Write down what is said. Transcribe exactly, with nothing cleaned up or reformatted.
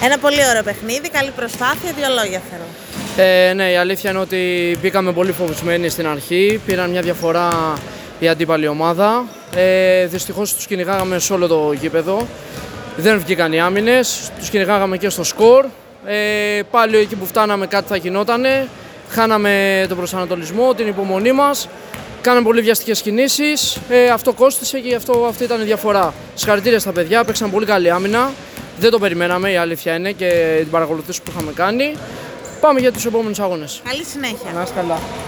Ένα πολύ ωραίο παιχνίδι, καλή προσπάθεια, δύο λόγια θέλω. Ε, ναι, η αλήθεια είναι ότι μπήκαμε πολύ φοβισμένοι στην αρχή, πήραν μια διαφορά η αντίπαλη ομάδα. Ε, δυστυχώς τους κυνηγάγαμε σε όλο το γήπεδο, δεν βγήκαν οι άμυνες, τους κυνηγάγαμε και στο σκορ. Ε, πάλι εκεί που φτάναμε κάτι θα γινότανε, χάναμε τον προσανατολισμό, την υπομονή μας, κάναμε πολύ βιαστικές κινήσεις, ε, αυτό κόστισε και αυτό, αυτή ήταν η διαφορά. Συγχαρητήρια στα παιδιά, παίξαν πολύ καλή άμυνα, δεν το περιμέναμε, η αλήθεια είναι, και την παρακολουθήση που είχαμε κάνει. Πάμε για τους επόμενους αγώνες. Καλή συνέχεια. Να είστε καλά.